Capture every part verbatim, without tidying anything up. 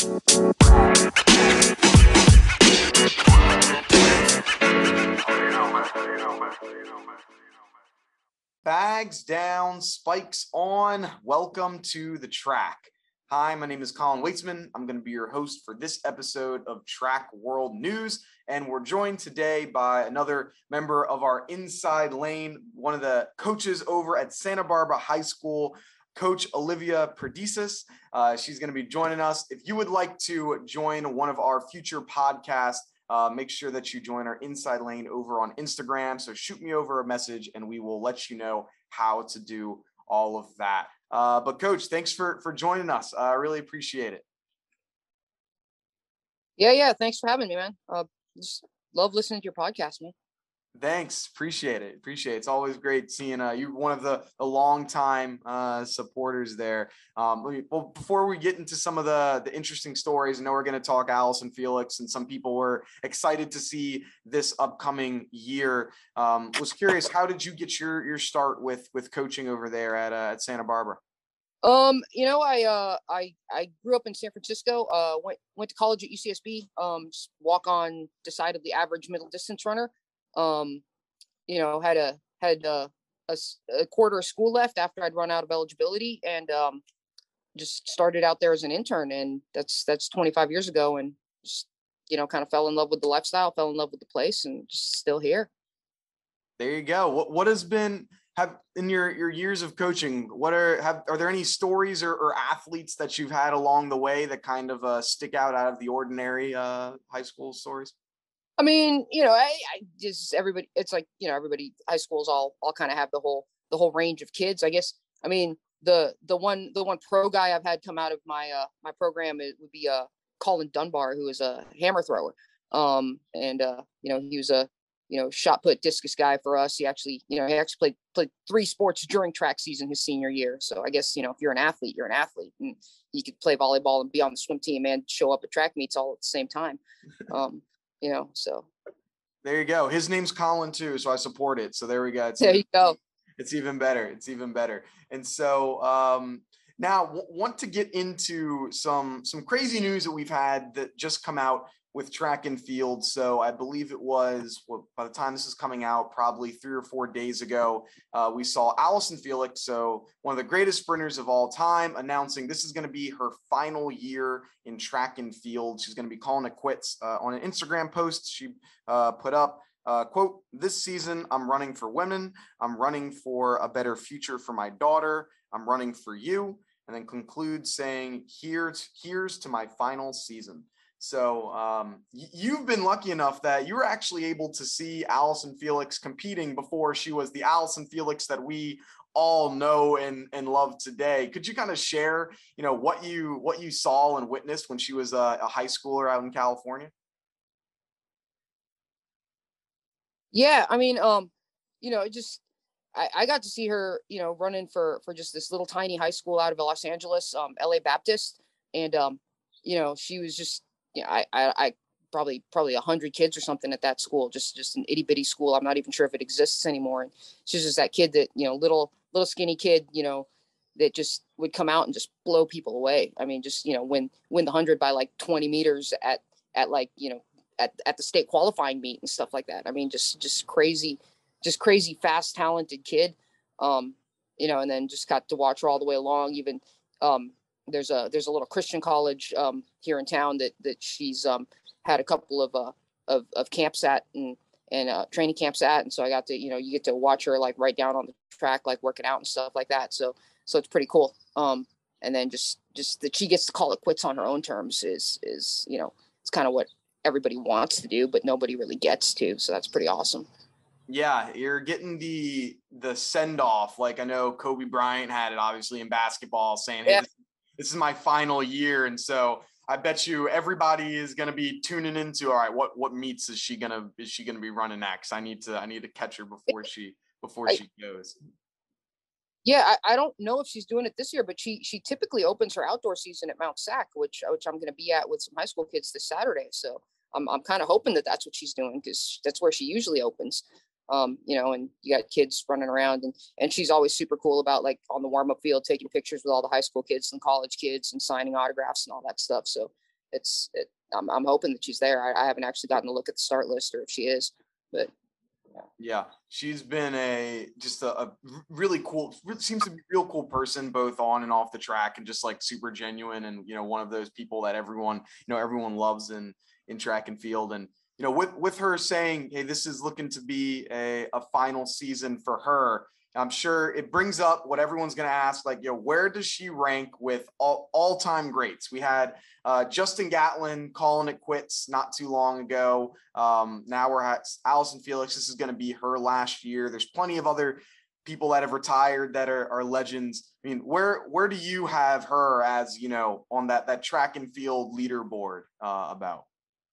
Bags down, spikes on. Welcome to the track. Hi, my name is Colin Weitzman. I'm going to be your host for this episode of Track World News. And we're joined today by another member of our Inside Lane, one of the coaches over at Santa Barbara High School, Coach Olivia Perdices. Uh, she's going to be joining us. If you would like to join one of our future podcasts, Uh, make sure that you join our Inside Lane over on Instagram. So shoot me over a message and we will let you know how to do all of that. Uh, but Coach, thanks for, for joining us. I uh, really appreciate it. Yeah, yeah. Thanks for having me, man. Uh, just love listening to your podcast, man. Thanks. Appreciate it. Appreciate it. It's always great seeing uh, you, one of the, the longtime uh, supporters there. Um, me, well, before we get into some of the, the interesting stories, I know we're going to talk Allison Felix, and some people were excited to see this upcoming year. Um, was curious, how did you get your your start with with coaching over there at uh, at Santa Barbara? Um, you know, I uh, I I grew up in San Francisco. Uh, went went to college at U C S B. Um, just walk on, decidedly average middle distance runner. Um, you know, had a had a, a, a quarter of school left after I'd run out of eligibility, and um, just started out there as an intern, and that's that's twenty-five years ago, and just, you know, kind of fell in love with the lifestyle, fell in love with the place, and just still here. There you go. What what has been have in your your years of coaching? What are have are there any stories or, or athletes that you've had along the way that kind of uh, stick out out of the ordinary uh, high school stories? I mean, you know, I, I just everybody. It's like, you know, everybody. High schools all all kind of have the whole the whole range of kids, I guess. I mean, the the one the one pro guy I've had come out of my uh my program, it would be uh Colin Dunbar, who is a hammer thrower. Um, and uh, you know, he was a you know shot put discus guy for us. He actually, you know, he actually played played three sports during track season his senior year. So I guess, you know, if you're an athlete, you're an athlete, and you could play volleyball and be on the swim team and show up at track meets all at the same time. Um, you know, so there you go. His name's Colin too, so I support it. So there we go. It's there you go. It's even better. It's even better. And so um, now w- want to get into some some crazy news that we've had that just come out with track and field. So I believe it was, well, by the time this is coming out, probably three or four days ago, uh, we saw Allison Felix, so one of the greatest sprinters of all time, announcing this is going to be her final year in track and field. She's going to be calling it quits. Uh, on an Instagram post she uh, put up, uh, quote, "This season, I'm running for women. I'm running for a better future for my daughter. I'm running for you." And then concludes saying, here's, here's to my final season. So um, you've been lucky enough that you were actually able to see Allison Felix competing before she was the Allison Felix that we all know and, and love today. Could you kind of share, you know, what you what you saw and witnessed when she was a, a high schooler out in California? Yeah, I mean, um, you know, it just I, I got to see her, you know, running for for just this little tiny high school out of Los Angeles, um, L A Baptist, and um, you know, she was just. Yeah, I, I, I probably probably a hundred kids or something at that school, just just an itty bitty school. I'm not even sure if it exists anymore. And she's just that kid that, you know, little little skinny kid, you know, that just would come out and just blow people away. I mean, just, you know, win win the hundred by like twenty meters at at like, you know, at at the state qualifying meet and stuff like that. I mean, just just crazy, just crazy fast, talented kid. Um, you know, and then just got to watch her all the way along. Even um, there's a there's a little Christian college um, here in town that that she's um, had a couple of uh, of of camps at and and uh, training camps at, and so I got to, you know, you get to watch her like right down on the track, like working out and stuff like that. So so it's pretty cool. Um, and then just just that she gets to call it quits on her own terms is is you know, it's kind of what everybody wants to do, but nobody really gets to. So that's pretty awesome. Yeah, you're getting the the send off. Like, I know Kobe Bryant had it obviously in basketball, saying, "Hey, Yeah. this, this is my final year," and so I bet you everybody is going to be tuning into, all right, what what meets is she gonna is she gonna be running next? I need to I need to catch her before she before I, she goes. Yeah, I, I don't know if she's doing it this year, but she she typically opens her outdoor season at Mount Sac, which which I'm going to be at with some high school kids this Saturday. So I'm I'm kind of hoping that that's what she's doing, because that's where she usually opens. Um, you know, and you got kids running around, and and she's always super cool about, like, on the warm up field taking pictures with all the high school kids and college kids and signing autographs and all that stuff. So it's it, I'm I'm hoping that she's there. I, I haven't actually gotten to look at the start list or if she is, but yeah, she's been a just a, a really cool, seems to be a real cool person, both on and off the track, and just like super genuine, and you know, one of those people that everyone you know everyone loves in in track and field. And you know, with with her saying, hey, this is looking to be a a final season for her, I'm sure it brings up what everyone's going to ask, like, you know, where does she rank with all all time greats? We had uh, Justin Gatlin calling it quits not too long ago. Um, now we're at Allison Felix. This is going to be her last year. There's plenty of other people that have retired that are, are legends. I mean, where where do you have her as, you know, on that that track and field leaderboard uh, about?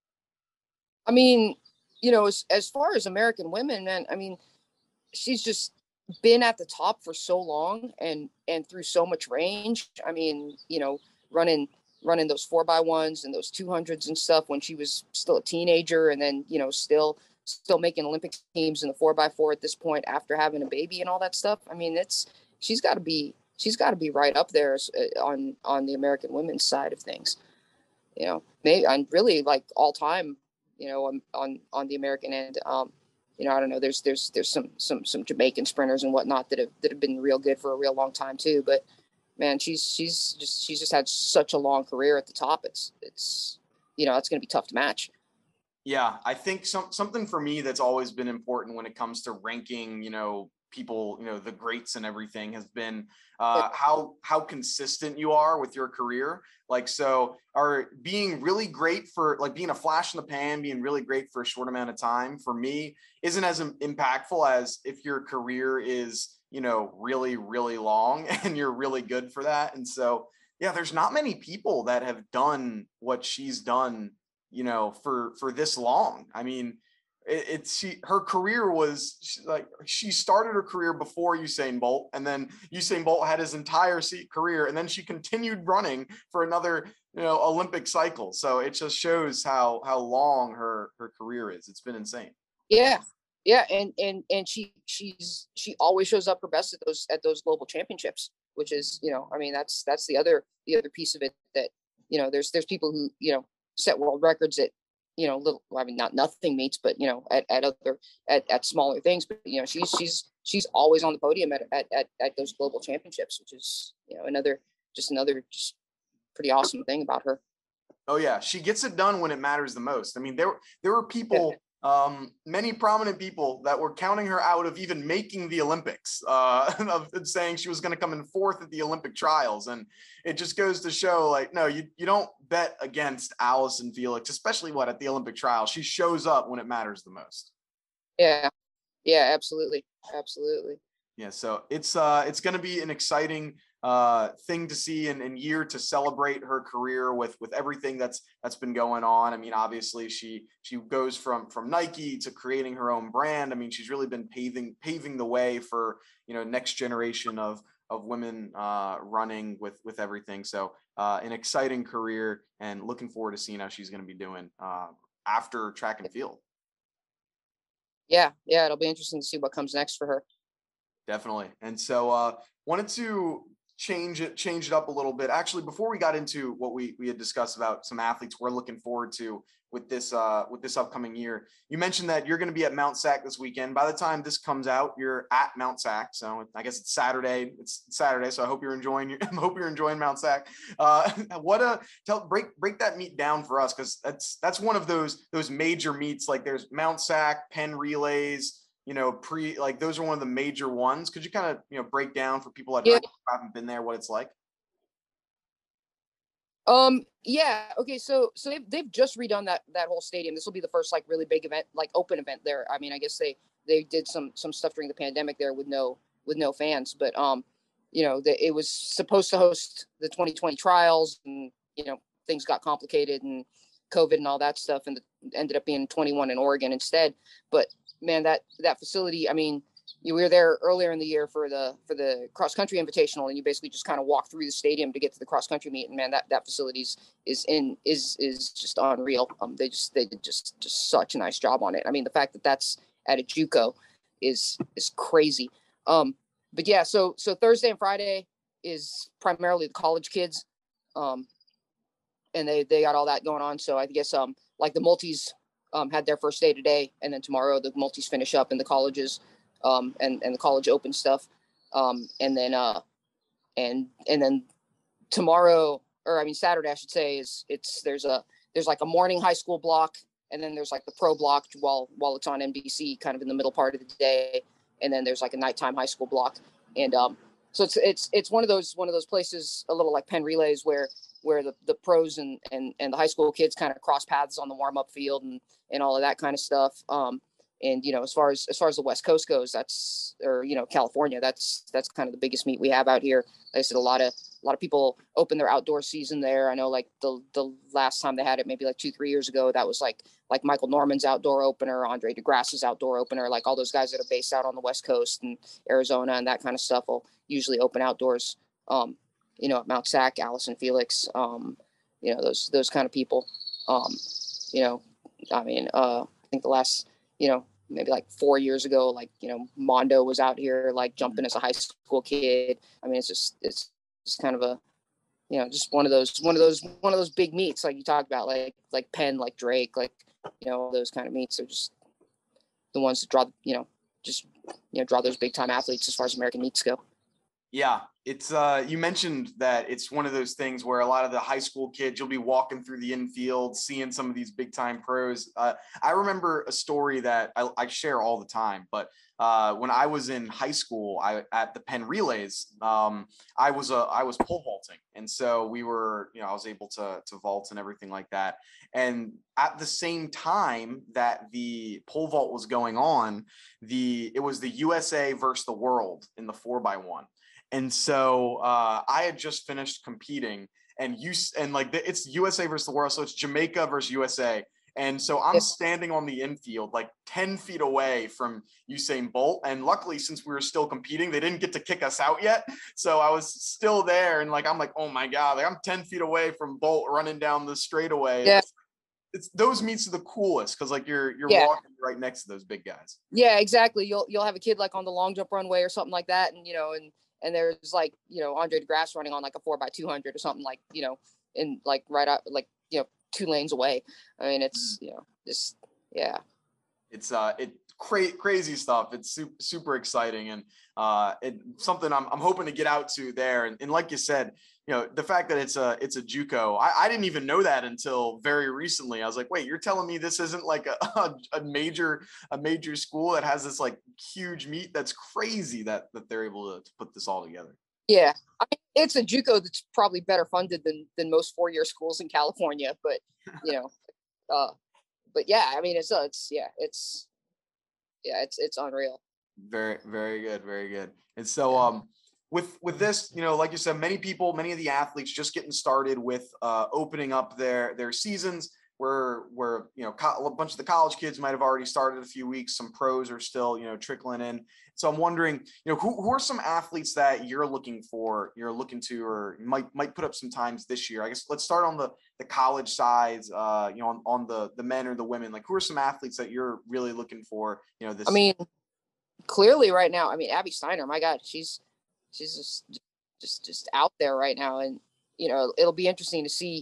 I mean, you know, as as far as American women, man, I mean, she's just been at the top for so long and and through so much range. I mean, you know, running running those four by ones and those two hundreds and stuff when she was still a teenager, and then, you know, still still making Olympic teams in the four by four at this point after having a baby and all that stuff. I mean, it's she's got to be she's got to be right up there on on the American women's side of things. You know, maybe on really like all time. You know, on on on the American end. Um, you know, I don't know. There's there's there's some some some Jamaican sprinters and whatnot that have that have been real good for a real long time too. But man, she's she's just she's just had such a long career at the top. It's it's you know, it's going to be tough to match. Yeah, I think some something for me that's always been important when it comes to ranking, you know, people, you know, the greats and everything, has been uh, how how consistent you are with your career. Like, so are being really great for like being a flash in the pan, being really great for a short amount of time, for me, isn't as impactful as if your career is, you know, really, really long and you're really good for that. And so, yeah, there's not many people that have done what she's done, you know, for for this long. I mean, it, it's she her career was she, like she started her career before Usain Bolt, and then Usain Bolt had his entire career, and then she continued running for another, you know, Olympic cycle. So it just shows how how long her her career is. It's been insane. Yeah. Yeah, and and and she she's she always shows up her best at those at those global championships, which is, you know, I mean, that's that's the other the other piece of it, that, you know, there's there's people who, you know, set world records at, you know, little, I mean, not nothing meets, but, you know, at, at other, at, at smaller things, but, you know, she's, she's, she's always on the podium at, at, at, at those global championships, which is, you know, another, just another, just pretty awesome thing about her. Oh yeah. She gets it done when it matters the most. I mean, there, there were people, um, many prominent people that were counting her out of even making the Olympics, uh, of saying she was going to come in fourth at the Olympic trials. And it just goes to show, like, no, you, you don't bet against Allison Felix, especially what at the Olympic trials. She shows up when it matters the most. Yeah. Yeah, absolutely. Absolutely. Yeah. So it's, uh, it's going to be an exciting, uh, thing to see, and, and year to celebrate her career with, with everything that's, that's been going on. I mean, obviously she, she goes from, from Nike to creating her own brand. I mean, she's really been paving, paving the way for, you know, next generation of, of women, uh, running with, with everything. So, uh, an exciting career, and looking forward to seeing how she's going to be doing, uh, after track and field. Yeah. Yeah. It'll be interesting to see what comes next for her. Definitely. And so, uh, wanted to change it, change it up a little bit. Actually, before we got into what we, we had discussed about some athletes we're looking forward to with this, uh, with this upcoming year, you mentioned that you're going to be at Mount Sac this weekend. By the time this comes out, you're at Mount Sac. So I guess it's Saturday. It's Saturday. So I hope you're enjoying your, I hope you're enjoying Mount Sac. Uh, what a tell, break, break that meet down for us. Cause that's, that's one of those, those major meets. Like there's Mount Sac, Penn relays, you know, pre, like those are one of the major ones. Could you kind of, you know, break down for people that Yeah. haven't been there what it's like? Um, yeah. Okay. So, so they've, they've just redone that, that whole stadium. This will be the first like really big event, like open event there. I mean, I guess they, they did some, some stuff during the pandemic there with no, with no fans, but, um, you know, the, it was supposed to host the twenty twenty trials, and, you know, things got complicated and COVID and all that stuff, and the, ended up being twenty-one in Oregon instead. But man, that, that facility, I mean, you were there earlier in the year for the, for the cross country invitational, and you basically just kind of walk through the stadium to get to the cross country meet. And man, that, that facilities is in, is, is just unreal. Um, they just, they did just, just such a nice job on it. I mean, the fact that that's at a JUCO is, is crazy. Um, but yeah, so, so Thursday and Friday is primarily the college kids. Um, and they they got all that going on. So I guess um like the multis um had their first day today, and then tomorrow the multis finish up in the colleges, um and and the college open stuff, um and then uh and and then tomorrow, or I mean Saturday I should say, is it's there's a there's like a morning high school block, and then there's like the pro block while while it's on N B C kind of in the middle part of the day, and then there's like a nighttime high school block. And um so it's it's it's one of those one of those places, a little like Penn Relays, where where the, the pros and, and and the high school kids kind of cross paths on the warm-up field and and all of that kind of stuff. Um and you know, as far as as far as the West Coast goes, that's, or you know, California, that's that's kind of the biggest meet we have out here. Like I said, a lot of a lot of people open their outdoor season there. I know, like the the last time they had it, maybe like two three years ago, that was like like Michael Norman's outdoor opener, Andre DeGrasse's outdoor opener. Like all those guys that are based out on the West Coast and Arizona and that kind of stuff will usually open outdoors. Um, you know, at Mount Sac, Allison Felix, um, you know, those those kind of people. Um, you know, I mean, uh, I think the last, you know, maybe like four years ago, like, you know, Mondo was out here like jumping as a high school kid. I mean, it's just it's just kind of a, you know, just one of those one of those one of those big meets like you talked about, like like Penn, like Drake, like, you know, those kind of meets are just the ones that draw, you know, just, you know, draw those big time athletes as far as American meets go. Yeah, it's uh you mentioned that it's one of those things where a lot of the high school kids, you'll be walking through the infield, seeing some of these big time pros. Uh, I remember a story that I, I share all the time, but uh, when I was in high school, I at the Penn Relays, um, I was a I was pole vaulting, and so we were, you know, I was able to to vault and everything like that. And at the same time that the pole vault was going on, the it was the U S A versus the world in the four by one. And so uh, I had just finished competing, and you and like the, it's U S A versus the world, so it's Jamaica versus U S A. And so I'm standing on the infield, like ten feet away from Usain Bolt. And luckily, since we were still competing, they didn't get to kick us out yet. So I was still there, and like I'm like, oh my god, like I'm ten feet away from Bolt running down the straightaway. Yeah. It's, it's those meets are the coolest because like you're you're Yeah. walking right next to those big guys. Yeah, exactly. You'll you'll have a kid like on the long jump runway or something like that, and you know, and and there's like, you know, Andre DeGrasse running on like a four by two hundred or something, like, you know, in like right out, like, you know, two lanes away. I mean, it's, you know, just, yeah. It's uh, it cra- crazy stuff. It's super, super exciting, and uh, it something I'm I'm hoping to get out to there. And, and like you said, you know, the fact that it's a it's a JUCO, I, I didn't even know that until very recently. I was like, wait, you're telling me this isn't like a, a, a major a major school that has this like huge meet? That's crazy that that they're able to, to put this all together. Yeah, I mean, it's a JUCO that's probably better funded than than most four year schools in California, but you know, uh, but yeah, I mean, it's uh, it's yeah, it's yeah, it's it's unreal. Very, very good, very good. And so, um, with with this, you know, like you said, many people, many of the athletes just getting started with uh, opening up their their seasons. Where where you know co- a bunch of the college kids might have already started a few weeks. Some pros are still, you know, trickling in. So I'm wondering, you know, who, who are some athletes that you're looking for, you're looking to, or might might put up some times this year? I guess let's start on the the college sides. Uh, you know, on, on the the men or the women. Like, who are some athletes that you're really looking for? You know, this. I mean, clearly right now, I mean, Abby Steiner, my God, she's she's just just just out there right now, and you know, it'll be interesting to see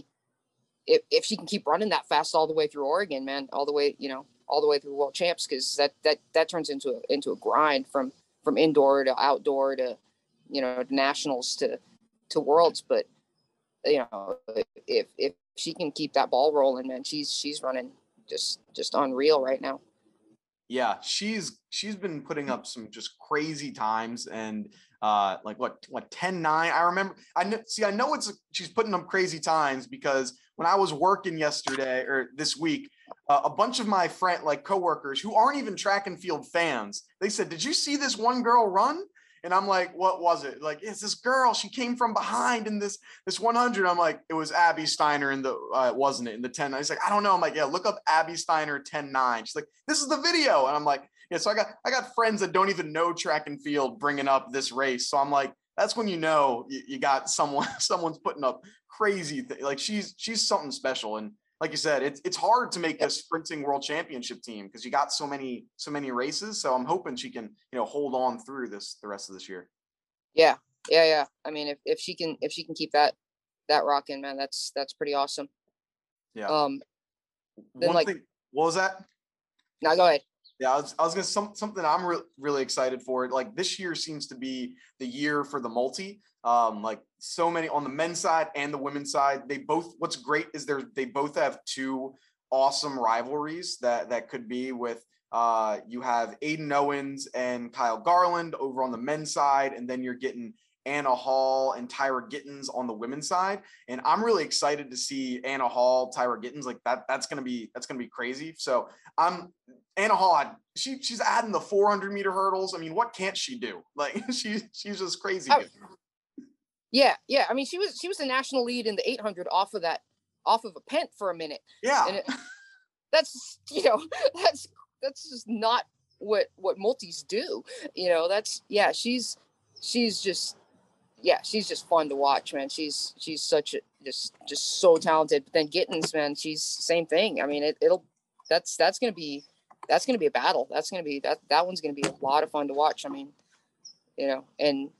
if if she can keep running that fast all the way through Oregon, man, all the way, you know, all the way through World Champs, because that that that turns into a into a grind from from indoor to outdoor to, you know, nationals to to worlds. But you know, if if she can keep that ball rolling, man, she's she's running just just unreal right now. Yeah, she's she's been putting up some just crazy times, and uh like what what ten nine. I remember I know, see I know it's she's putting up crazy times because when I was working yesterday or this week, uh, a bunch of my friend like coworkers who aren't even track and field fans, they said, "Did you see this one girl run?" And I'm like, "What was it?" Like, it's this girl. She came from behind in this this one hundred. I'm like, it was Abby Steiner in the uh, wasn't it in the ten? I was like, I don't know. I'm like, yeah, look up Abby Steiner ten nine. She's like, this is the video, and I'm like, yeah. So I got I got friends that don't even know track and field bringing up this race. So I'm like, that's when you know you, you got someone someone's putting up crazy thing. Like she's she's something special. And like you said, it's it's hard to make a sprinting world championship team because you got so many so many races. So I'm hoping she can, you know, hold on through this the rest of this year. Yeah, yeah, yeah. I mean, if, if she can if she can keep that that rocking, man, that's that's pretty awesome. Yeah. Um, then One like, thing, what was that? now go ahead. Yeah, I was, I was gonna some, something I'm re- really excited for. Like this year seems to be the year for the multi. Um, like so many on the men's side and the women's side. They both. What's great is they're they both have two awesome rivalries that that could be with. Uh, you have Aiden Owens and Kyle Garland over on the men's side, and then you're getting Anna Hall and Tyra Gittens on the women's side. And I'm really excited to see Anna Hall, Tyra Gittens like that. That's gonna be that's gonna be crazy. So I'm Anna Hall, she she's adding the four hundred meter hurdles. I mean, what can't she do? Like she she's just crazy Oh, good. yeah, yeah. I mean, she was she was the national lead in the eight hundred off of that off of a pent for a minute, Yeah. and it, that's you know that's that's just not what what multis do. You know, that's yeah. She's she's just yeah. She's just fun to watch, man. She's she's such a just just so talented. But then Gittens, man, she's same thing. I mean, it, it'll that's that's gonna be that's gonna be a battle. That's gonna be that that one's gonna be a lot of fun to watch. I mean, you know, and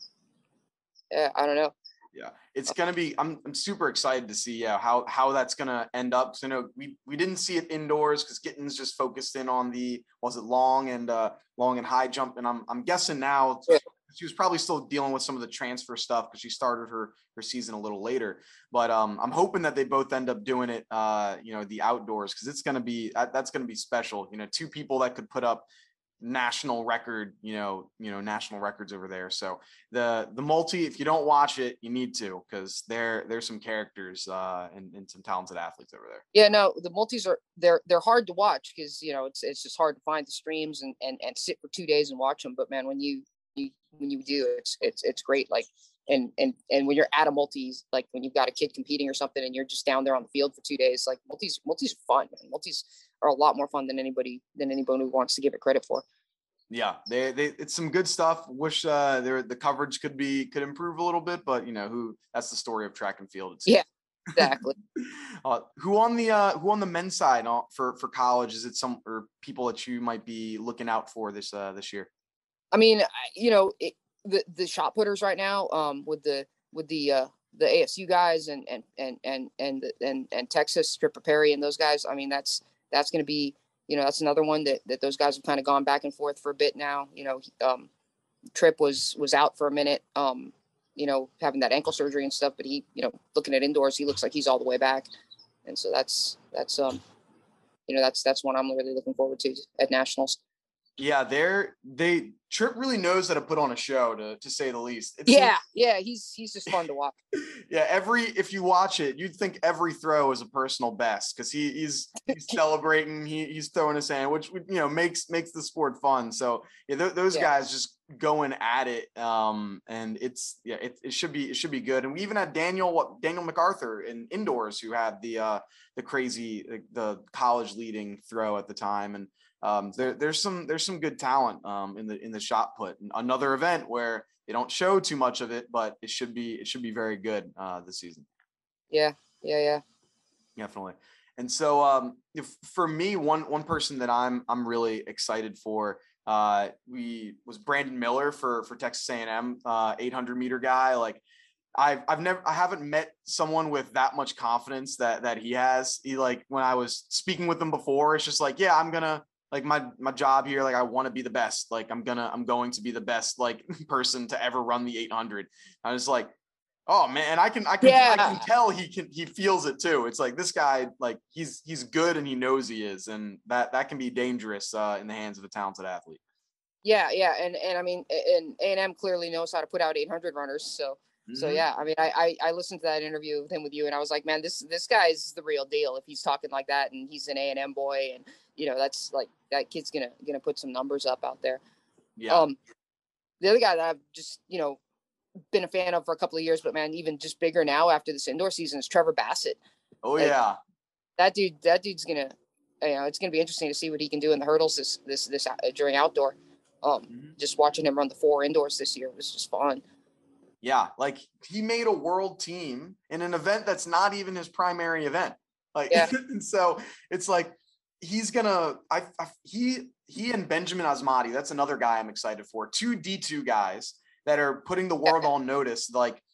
uh, I don't know. Yeah, it's gonna be. I'm I'm super excited to see yeah how how that's gonna end up. So, you know, we we didn't see it indoors because Gittens just focused in on the was it long and uh long and high jump, and I'm I'm guessing now Yeah. she was probably still dealing with some of the transfer stuff because she started her her season a little later. But um, I'm hoping that they both end up doing it uh you know the outdoors because it's gonna be that, that's gonna be special. You know, two people that could put up national record, you know, you know, national records over there. So the the multi, if you don't watch it, you need to because there there's some characters uh and, and some talented athletes over there. Yeah, no, the multis are they're they're hard to watch because you know it's it's just hard to find the streams and and and sit for two days and watch them. But man, when you you when you do, it's it's it's great. Like and and and when you're at a multis, like when you've got a kid competing or something, and you're just down there on the field for two days, like multis multis are fun. Man. Multis are a lot more fun than anybody than anybody who wants to give it credit for. Yeah, they they it's some good stuff. Wish uh there the coverage could be could improve a little bit, but you know who that's the story of track and field. It seems. Yeah, exactly. uh, who on the uh who on the men's side uh, for for college is it some or people that you might be looking out for this uh this year? I mean, you know, it, the the shot putters right now, um, with the with the uh, the A S U guys and and and and and and, and Texas Tripper Perry and those guys. I mean, that's that's going to be, you know, that's another one that that those guys have kind of gone back and forth for a bit now. You know, um, Trip was was out for a minute, um, you know, having that ankle surgery and stuff. But he, you know, looking at indoors, he looks like he's all the way back, and so that's that's um, you know, that's that's one I'm really looking forward to at nationals. Yeah, they're they Trip really knows how to put on a show to to say the least. It Yeah, seems yeah, he's he's just fun to watch. yeah, every if you watch it, you'd think every throw is a personal best because he, he's he's celebrating, he, he's throwing his hand, which you know makes makes the sport fun. So yeah, th- those Yeah. guys just going at it, um, and it's yeah, it, it should be it should be good. And we even had Daniel what Daniel MacArthur in indoors who had the uh, the crazy the, the college leading throw at the time, and um, there, there's some there's some good talent um, in the in the shot put. Another event where they don't show too much of it, but it should be it should be very good uh, this season. Yeah, yeah, yeah. Definitely. And so um, if, for me, one one person that I'm I'm really excited for uh, we was Brandon Miller for for Texas A and M uh, eight hundred meter guy. Like I've I've never I haven't met someone with that much confidence that that he has. He like when I was speaking with him before, it's just like, yeah, I'm gonna like my my job here, like I want to be the best. Like I'm gonna I'm going to be the best like person to ever run the eight hundred. I was like, oh man, I can I can Yeah. I can tell he can he feels it too. It's like this guy like he's he's good and he knows he is, and that that can be dangerous uh, in the hands of a talented athlete. Yeah, yeah, and and I mean, and A and M clearly knows how to put out eight hundred runners. So, so Mhm. yeah, I mean, I, I I listened to that interview with him with you, and I was like, man, this this guy's the real deal. If he's talking like that, and he's an A and M boy, and you know, that's like that kid's gonna gonna put some numbers up out there. Yeah. Um, the other guy that I've just you know been a fan of for a couple of years, but man, even just bigger now after this indoor season is Trevor Bassett. Oh Like, yeah. That dude, that dude's gonna, you know, it's gonna be interesting to see what he can do in the hurdles this this this uh, during outdoor. Um, Mhm. just watching him run the four indoors this year was just fun. Yeah, like he made a world team in an event that's not even his primary event. Like, Yeah. and so it's like he's gonna. I, I he he and Benjamin Asmati. That's another guy I'm excited for. Two D two guys that are putting the world on notice. Like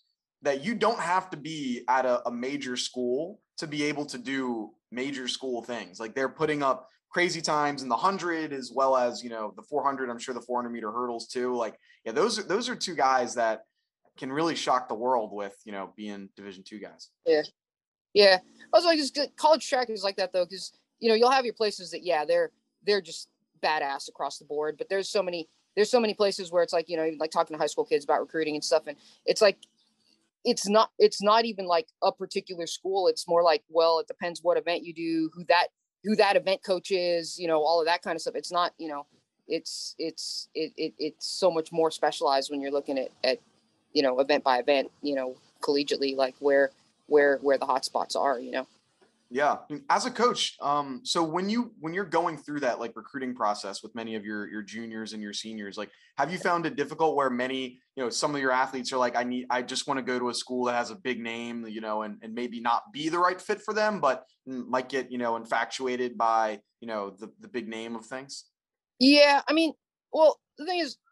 that you don't have to be at a, a major school to be able to do major school things. Like they're putting up crazy times in the hundred as well as, you know, the four hundred, I'm sure the four hundred meter hurdles too. Like, yeah, those are, those are two guys that can really shock the world with, you know, being division two guys. Yeah. Yeah. I was like, just college track is like that though. Cause you know, you'll have your places that, yeah, they're, they're just badass across the board, but there's so many, there's so many places where it's like, you know, like talking to high school kids about recruiting and stuff. And it's like, it's not, it's not even like a particular school. It's more like, well, it depends what event you do, who that, who that event coach is, you know, all of that kind of stuff. It's not, you know, it's, it's, it, it it's so much more specialized when you're looking at, at, you know, event by event, you know, collegiately, like where, where, where the hot spots are, you know? Yeah. As a coach, um, so when you, when you're going through that like recruiting process with many of your, your juniors and your seniors, like, have you found it difficult where many, you know, some of your athletes are like, I need, I just want to go to a school that has a big name, you know, and, and maybe not be the right fit for them, but might get, you know, infatuated by, you know, the, the big name of things? Yeah. I mean, well, the thing is,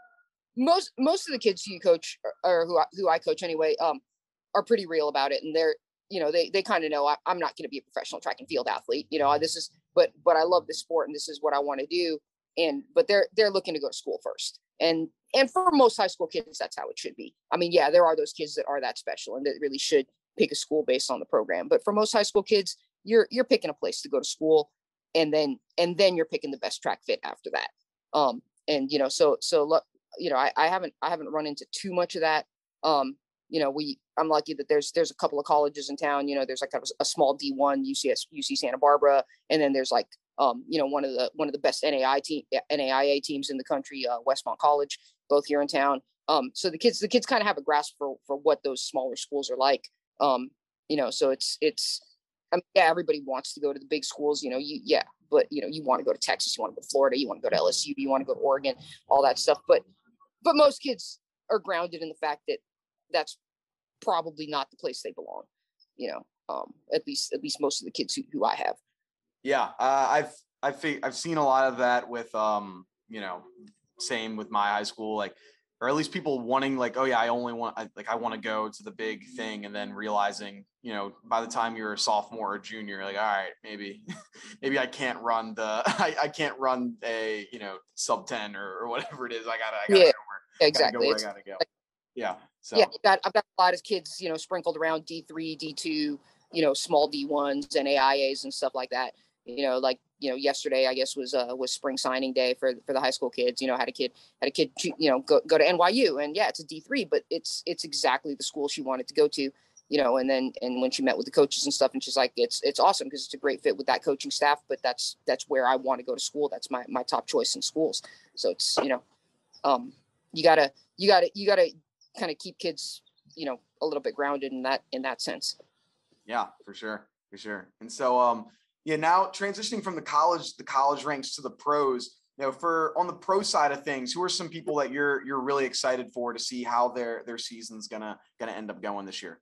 most, most of the kids who you coach or, or who, I, who I coach anyway, um, are pretty real about it. And they're, you know, they, they kind of know I, I'm not going to be a professional track and field athlete, you know, this is, but, but I love the sport and this is what I want to do. And, but they're, they're looking to go to school first. And, and for most high school kids, that's how it should be. I mean, yeah, there are those kids that are that special and that really should pick a school based on the program. But for most high school kids, you're, you're picking a place to go to school. And then, and then you're picking the best track fit after that. Um, and, you know, so, so, you know, I, I haven't, I haven't run into too much of that. Um, you know, we, I'm lucky that there's, there's a couple of colleges in town, you know, there's like a, a small D one U C S, U C Santa Barbara. And then there's like, um, you know, one of the, one of the best N A I team, N A I A teams in the country, uh, Westmont College, both here in town. Um, so the kids, the kids kind of have a grasp for, for what those smaller schools are like. Um, you know, so it's, it's, I mean, yeah, everybody wants to go to the big schools, you know, you, yeah, but you know, you want to go to Texas, you want to go to Florida, you want to go to L S U, you want to go to Oregon, all that stuff. But, but most kids are grounded in the fact that that's probably not the place they belong, you know, um, at least, at least most of the kids who, who I have. Yeah. Uh, I've, I've, I've seen a lot of that with, um, you know, same with my high school, like, or at least people wanting like, oh yeah, I only want, I, like, I want to go to the big thing. And then realizing, you know, by the time you're a sophomore or junior, like, all right, maybe, maybe I can't run the, I, I can't run a, you know, sub ten or, or whatever it is. I gotta, I gotta yeah, go where, exactly. gotta go where it's, I gotta go. Yeah. So yeah, I've got, I've got a lot of kids, you know, sprinkled around D three, D two, you know, small D ones and A I As and stuff like that. You know, like, you know, yesterday, I guess was, uh, was spring signing day for, for the high school kids, you know, had a kid, had a kid, you know, go, go to N Y U, and yeah, it's a D three, but it's, it's exactly the school she wanted to go to, you know, and then, and when she met with the coaches and stuff, and she's like, it's, it's awesome because it's a great fit with that coaching staff, but that's, that's where I want to go to school. That's my, my top choice in schools. So it's, you know, um, you gotta, you gotta, you gotta kind of keep kids, you know, a little bit grounded in that, in that sense. Yeah, for sure. For sure. And so, um, yeah, now transitioning from the college, the college ranks to the pros, you know, for on the pro side of things, who are some people that you're, you're really excited for to see how their, their season's gonna, gonna end up going this year?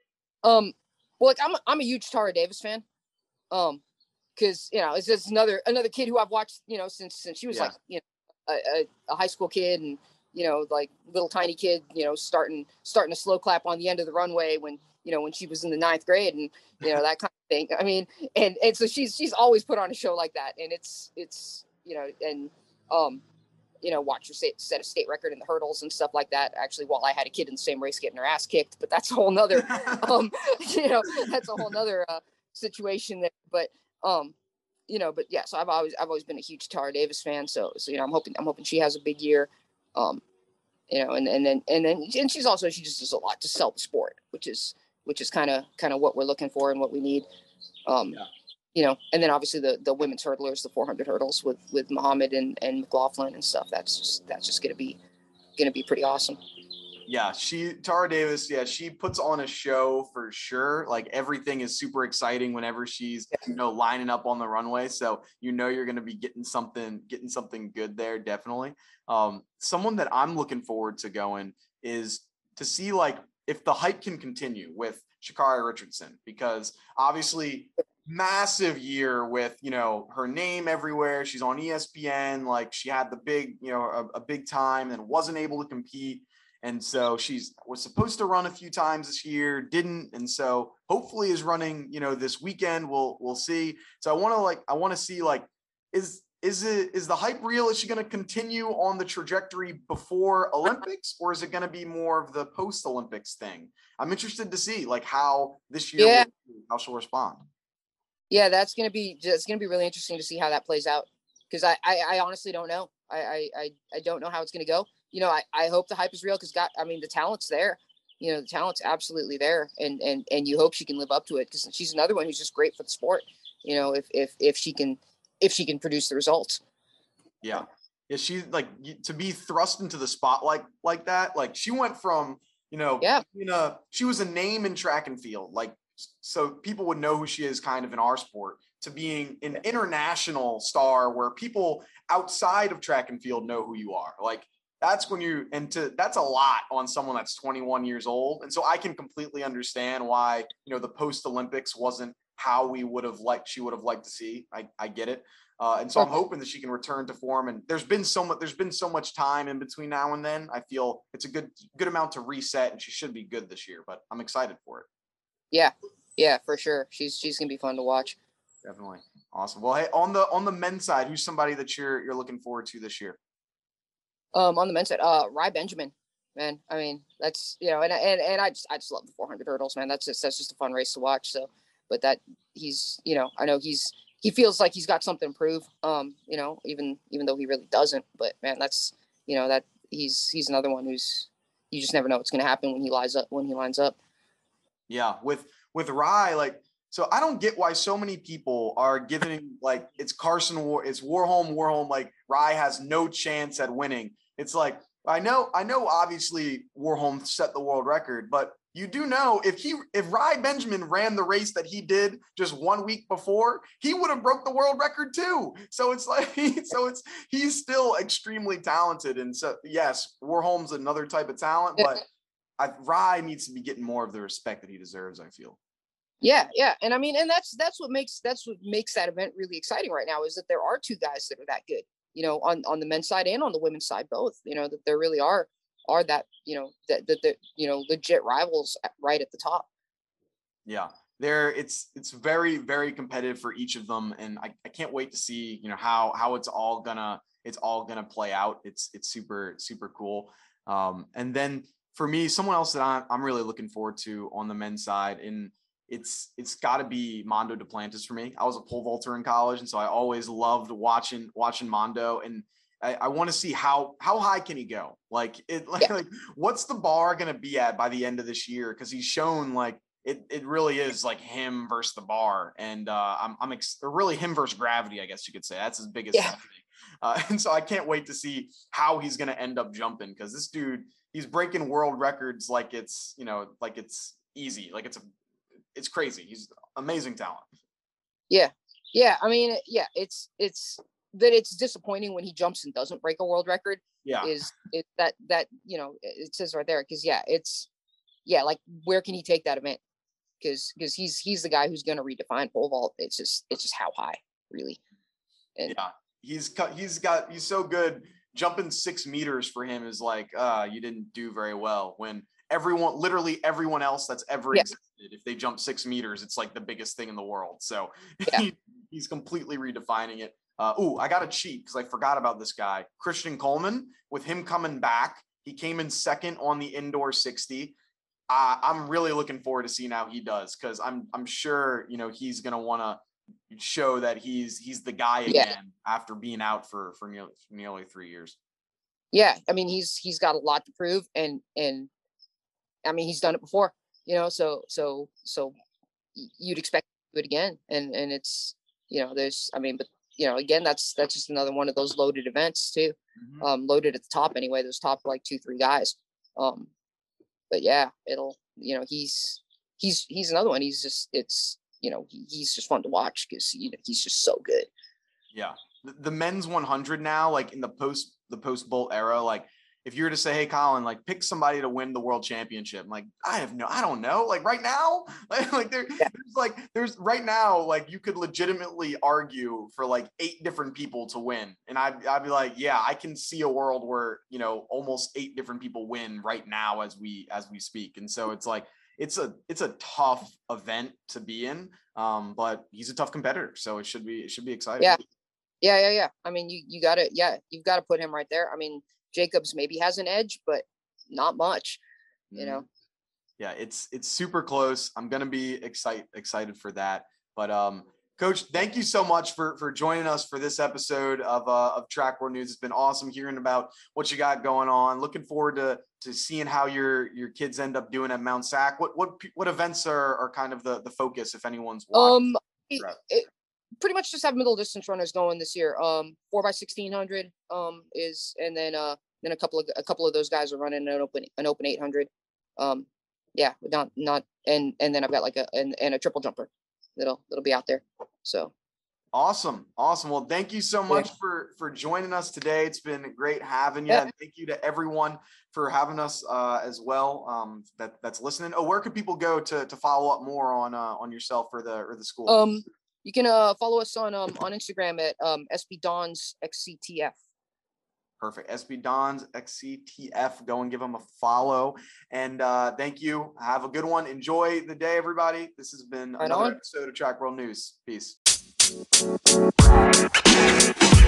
Um, well, like I'm, a, I'm a huge Tara Davis fan. Um, cause you know, it's just another, another kid who I've watched, you know, since, since she was yeah. like, you know, a, a, a high school kid, and, you know, like little tiny kid, you know, starting, starting a slow clap on the end of the runway when, you know, when she was in the ninth grade, and, you know, that kind of thing. I mean, and, and so she's, she's always put on a show like that. And it's, it's, you know, and, um, you know, watch her set, set a state record in the hurdles and stuff like that. Actually, while I had a kid in the same race getting her ass kicked, but that's a whole nother, um, you know, that's a whole nother uh, situation there. But, um, you know, but yeah, so I've always, I've always been a huge Tara Davis fan. So, so, you know, I'm hoping, I'm hoping she has a big year. Um, you know, and, and then, and then, and she's also, she just does a lot to sell the sport, which is, which is kind of, kind of what we're looking for and what we need. Um, yeah. You know, and then obviously the, the women's hurdlers, the four hundred hurdles with, with Muhammad and, and McLaughlin and stuff. That's just, that's just going to be, going to be pretty awesome. Yeah. She, Tara Davis. Yeah. She puts on a show for sure. Like everything is super exciting whenever she's, yeah. you know, lining up on the runway. So, you know, you're going to be getting something, getting something good there. Definitely. Um, someone that I'm looking forward to going is to see like if the hype can continue with Sha'Carri Richardson, because obviously massive year with, you know, her name everywhere. She's on E S P N. Like she had the big, you know, a, a big time and wasn't able to compete. And so she's was supposed to run a few times this year, didn't, and so hopefully is running, you know, this weekend. We'll we'll see. So I want to like I want to see like is is it is the hype real? Is she going to continue on the trajectory before Olympics, or is it going to be more of the post Olympics thing? I'm interested to see like how this year Yeah, will, how she'll respond. yeah, that's gonna be it's gonna be really interesting to see how that plays out because I, I I honestly don't know. I I I I don't know how it's gonna go. You know, I I hope the hype is real because got I mean the talent's there. You know, the talent's absolutely there, and and and you hope she can live up to it because she's another one who's just great for the sport. You know, if if if she can if she can produce the results. Yeah. Yeah, she like to be thrust into the spotlight like that. Like she went from, you know, Yeah. you know, she was a name in track and field, like so people would know who she is kind of in our sport, to being an international star where people outside of track and field know who you are. Like that's when you and to that's a lot on someone that's twenty-one years old. And so I can completely understand why, you know, the post Olympics wasn't how we would have liked she would have liked to see. I, I get it. Uh, and so I'm hoping that she can return to form. And there's been so much, there's been so much time in between now and then. I feel it's a good, good amount to reset, and she should be good this year. But I'm excited for it. Yeah, yeah, for sure. She's she's gonna be fun to watch. Definitely, awesome. Well, hey, on the on the men's side, who's somebody that you're you're looking forward to this year? Um, on the men's side, uh, Rai Benjamin, man. I mean, that's you know, and and and I just I just love the four hundred hurdles, man. That's just that's just a fun race to watch. So, but that he's you know I know he's he feels like he's got something to prove. Um, you know, even even though he really doesn't. But man, that's you know that he's he's another one who's you just never know what's gonna happen when he lines up when he lines up. Yeah, with with Rai, like so I don't get why so many people are giving like it's Carson War, it's Warholm, Warholm, like Rai has no chance at winning. It's like I know, I know obviously Warholm set the world record, but you do know if he if Rai Benjamin ran the race that he did just one week before, he would have broke the world record too. So it's like so it's he's still extremely talented. And so yes, Warholm's another type of talent, but I, Rai needs to be getting more of the respect that he deserves, I feel. Yeah, yeah, and I mean, and that's that's what makes that's what makes that event really exciting right now is that there are two guys that are that good, you know, on on the men's side and on the women's side both. You know that there really are are that you know that that the you know legit rivals right at the top. Yeah, there it's it's very very competitive for each of them, and I, I can't wait to see you know how how it's all gonna it's all gonna play out. It's it's super super cool. Um, and then for me, someone else that I'm I'm really looking forward to on the men's side and it's it's got to be Mondo Duplantis for me. I was a pole vaulter in college, and so I always loved watching watching Mondo, and I, I want to see how how high can he go? Like it, like, Yeah. like what's the bar going to be at by the end of this year? Because he's shown like it it really is like him versus the bar, and uh, I'm I'm ex- or really him versus gravity, I guess you could say. That's his biggest Yeah. enemy. Uh, and so I can't wait to see how he's going to end up jumping because this dude he's breaking world records like it's you know like it's easy, like it's a it's crazy. He's amazing talent. Yeah. Yeah. I mean, yeah, it's it's that it's disappointing when he jumps and doesn't break a world record. Yeah. Is it that that you know it says right there because yeah, it's yeah, like where can he take that event? Because because he's he's the guy who's going to redefine pole vault. It's just it's just how high, really. And yeah, he's cut. He's got. He's so good. Jumping six meters for him is like, uh, you didn't do very well. When everyone, literally everyone else that's ever yeah. existed, if they jump six meters, it's like the biggest thing in the world. So yeah. he, he's completely redefining it. Uh, ooh, I got to cheat because I forgot about this guy, Christian Coleman. With him coming back, he came in second on the indoor sixty. Uh, I'm really looking forward to seeing how he does because I'm I'm sure you know he's gonna want to show that he's he's the guy again yeah. after being out for for nearly, nearly three years. Yeah, I mean he's he's got a lot to prove, and and I mean he's done it before, you know. So so so you'd expect to do it again, and and it's you know there's I mean, but you know again that's that's just another one of those loaded events too, mm-hmm. um, loaded at the top anyway. Those top like two three guys, um, but yeah, it'll you know he's he's he's another one. He's just it's you know he, he's just fun to watch because you know he's just so good. Yeah, the, the men's one hundred now, like in the post the post Bolt era, like if you were to say, hey, Colin, like pick somebody to win the world championship, I'm like, I have no, I don't know. Like right now, like, like there, Yeah. there's like, there's right now, like you could legitimately argue for like eight different people to win. And I'd, I'd be like, yeah, I can see a world where, you know, almost eight different people win right now as we, as we speak. And so it's like, it's a, it's a tough event to be in. Um, but he's a tough competitor. So it should be, it should be exciting. Yeah. Yeah. Yeah. Yeah. I mean, you, you got to, yeah, you've got to put him right there. I mean, Jacobs maybe has an edge, but not much, you know? Yeah, it's, it's super close. I'm going to be excited, excited for that. But, um, Coach, thank you so much for, for joining us for this episode of, uh, of Track World News. It's been awesome hearing about what you got going on. Looking forward to, to seeing how your, your kids end up doing at Mount Sac. What, what, what events are, are kind of the, the focus if anyone's watching? Um, it, it, pretty much just have middle distance runners going this year. Um, four by sixteen hundred um is, and then uh then a couple of a couple of those guys are running an open an open eight hundred. Um, yeah, not not and and then I've got like a and, and a triple jumper that'll that'll be out there. So awesome, awesome. Well, thank you so much yeah. for for joining us today. It's been great having you. Yeah. And thank you to everyone for having us uh, as well. Um, that that's listening. Oh, where can people go to to follow up more on uh, on yourself or the or the school? Um. You can uh, follow us on um, on Instagram at um, S B Dons X C T F. Perfect. S B Dons X C T F. Go and give them a follow. And uh, thank you. Have a good one. Enjoy the day, everybody. This has been Right another on. episode of Track World News. Peace.